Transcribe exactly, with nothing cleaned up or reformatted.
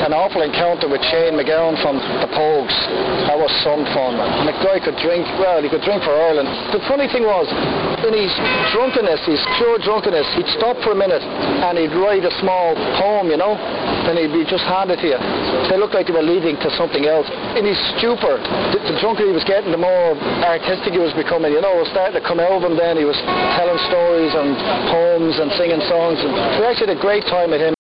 an awful encounter with Shane MacGowan from the Pogues. That was some fun. And the guy could drink, well, he could drink for Ireland. The funny thing was, in his drunkenness, his pure drunkenness, he'd stop for a minute and he'd write a small poem, you know, and he'd be just hand it to you. They looked like they were leading to something else. In his stupor, the, the drunker he was getting, the more artistic he was becoming, you know. It was starting to come out of him then. He was telling stories and poems and singing songs. And we actually had a great time with him.